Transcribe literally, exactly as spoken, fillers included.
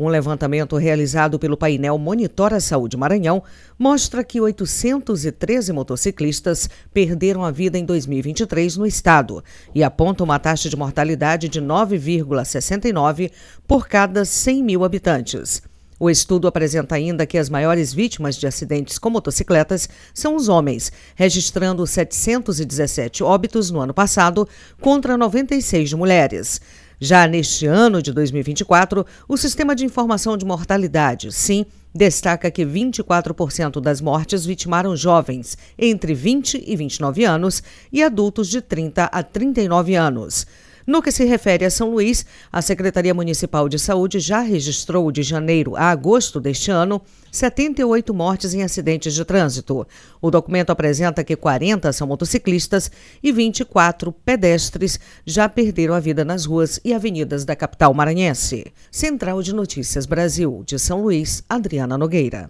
Um levantamento realizado pelo painel Monitora Saúde Maranhão mostra que oitocentos e treze motociclistas perderam a vida em dois mil e vinte e três no estado e aponta uma taxa de mortalidade de nove vírgula sessenta e nove por cada cem mil habitantes. O estudo apresenta ainda que as maiores vítimas de acidentes com motocicletas são os homens, registrando setecentos e dezessete óbitos no ano passado contra noventa e seis de mulheres. Já neste ano de dois mil e vinte e quatro, o Sistema de Informação de Mortalidade, SIM, destaca que vinte e quatro por cento das mortes vitimaram jovens entre vinte e vinte e nove anos e adultos de trinta a trinta e nove anos. No que se refere a São Luís, a Secretaria Municipal de Saúde já registrou de janeiro a agosto deste ano setenta e oito mortes em acidentes de trânsito. O documento apresenta que quarenta são motociclistas e vinte e quatro pedestres já perderam a vida nas ruas e avenidas da capital maranhense. Central de Notícias Brasil, de São Luís, Adriana Nogueira.